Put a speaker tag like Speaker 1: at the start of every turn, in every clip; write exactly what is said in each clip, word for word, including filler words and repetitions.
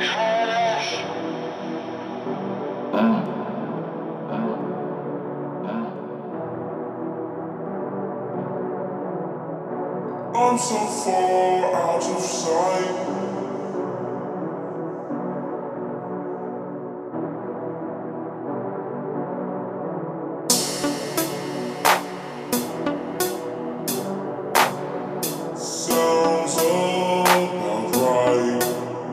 Speaker 1: I'm so far out of sight. Sounds about right.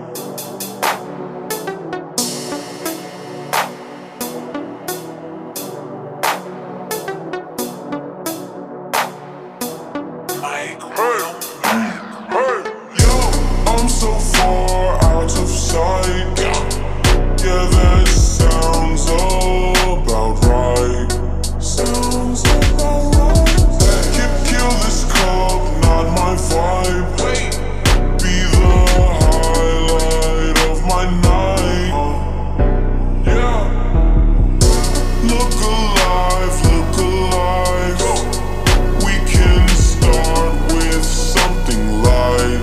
Speaker 1: Like, hey, hey, yo, I'm so far out of sight. Yeah, that sounds about right. Sounds about right. Kill, kill this club, not my vibe. Be the highlight of my night. Yeah. Look alive, look alive. We can start with something light.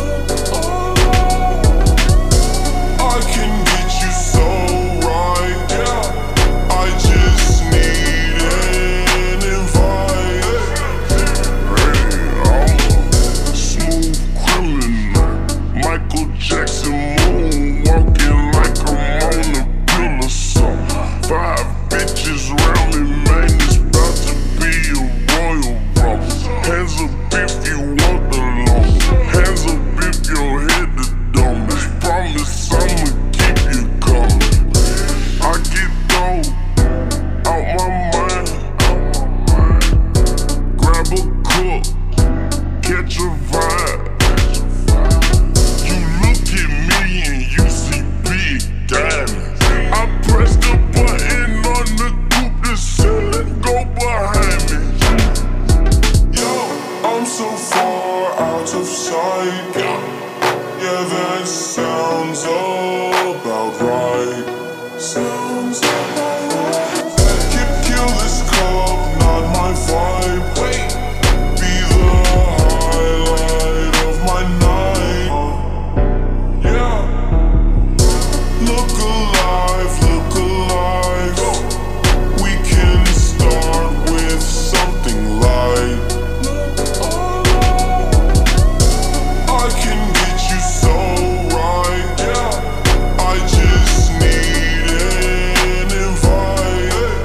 Speaker 1: I can get you so right. Yeah. I just need an invite. Hey, I'm a smooth criminal, Michael Jackson moonwalking like I'm on a pill or something. Five bitches round me, man, it's about to be a royal rumble. Hands up if you want the long. Hands up if your head the dumbest. Promise I'ma keep you coming. I get thrown out my mind. Grab a cup, catch a vibe. You look at me and you see big diamonds. I press the button on the coupe, the ceiling go behind me. Yo, I'm so far out of sight. Yeah, that sounds about right. Sounds about right. Kill, kill this club, not my vibe. Be the highlight of my night. Yeah. Look alive, look alive. We can start with something light. I can get you so right. Yeah. I just need an invite.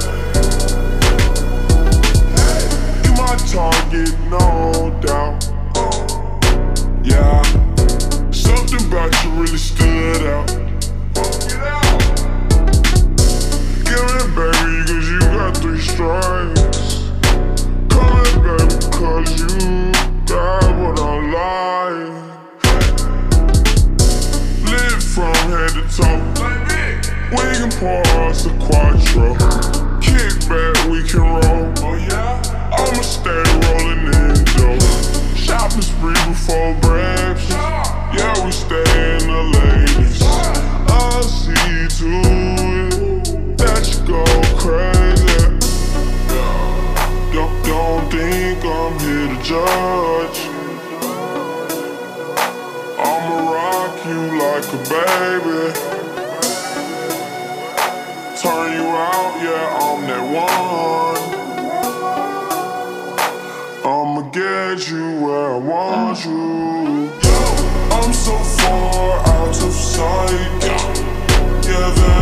Speaker 1: You my target, no doubt. Yeah. Something about you really stood out. Give it, baby, cause you got three strikes. Come it, baby, cause you got what I like. Live from head to toe. We can pause a quattro. Kick back, we can roll. Oh yeah? I'ma stay rolling in dough. Shopping spree before breakfast. Yeah, we stay in the ladies. I'll see to it that you go crazy. Don't, don't think I'm here to judge. I'ma rock you like a baby. Turn you out, yeah, I'm that one. I'ma get you where I want you. Yo, I'm so far out of sight. Yeah, that